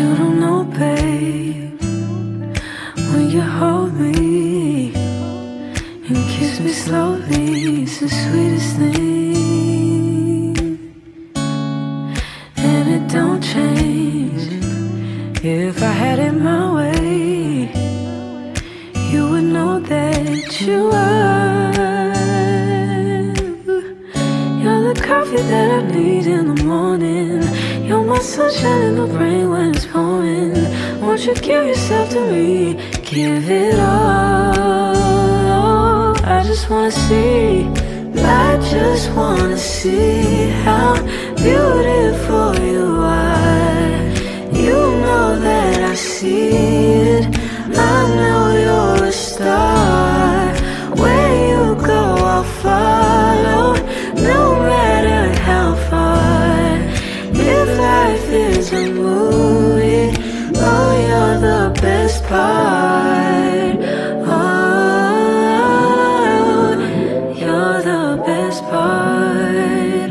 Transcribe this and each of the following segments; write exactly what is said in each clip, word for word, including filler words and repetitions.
You don't know, babe, when you hold me and kiss me slowly, it's the sweetest thing. And it don't change. If I had it my way, you would know that you are. You're the coffee that I need in the morning. You're my sunshine in the rain when it's pouring. Won't you give yourself to me? Give it all. I just wanna see. I just wanna see how beautiful you are. You know that I see it. I know you're a star. Where you go, I'll follow, no matter how far. If life is a movie, oh, you're the best part. Oh, you're the best part.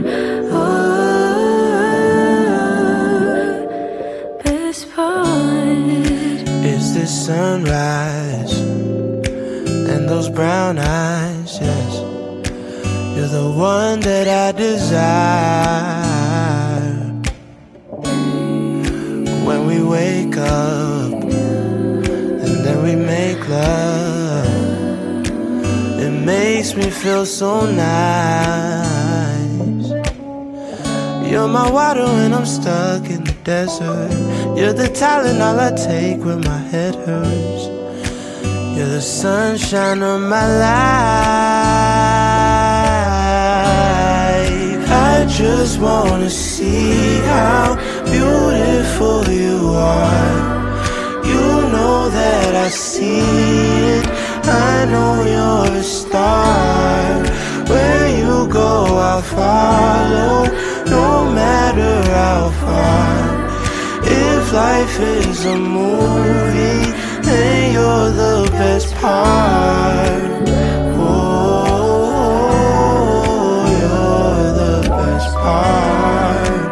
Oh, best part. It's the sunrise and those brown eyes, yes. You're the one that I desire. When we wake up and then we make love, it makes me feel so nice. You're my water when I'm stuck in the desert. You're the Tylenol I take when my head hurts. You're the sunshine of my life. I just wanna see how beautiful you are. You know that I see it. I know you're a star. Where you go, I'll follow, no matter how far. If life is a movie, then you're the best part. Oh, you're the best part.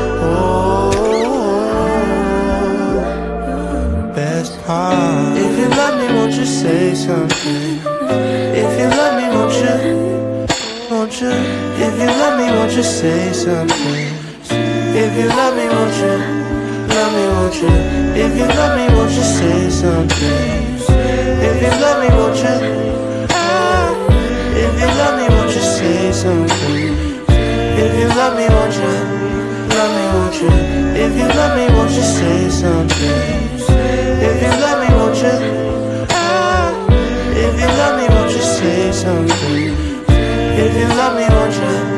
Oh, best part. If you love me, won't you say something? If you love me, won't you? Won't you? If you love me, won't you say something? If you love me, won't you? Love me, won't you? If you love me, won't you say something? If you love me, won't you? Ah, if you love me, won't you say something? If you love me, won't you? Love me, won't you? If you love me, won't you say something? If you love me, won't you? Ah, if you love me, won't you say something? If you love me, won't you?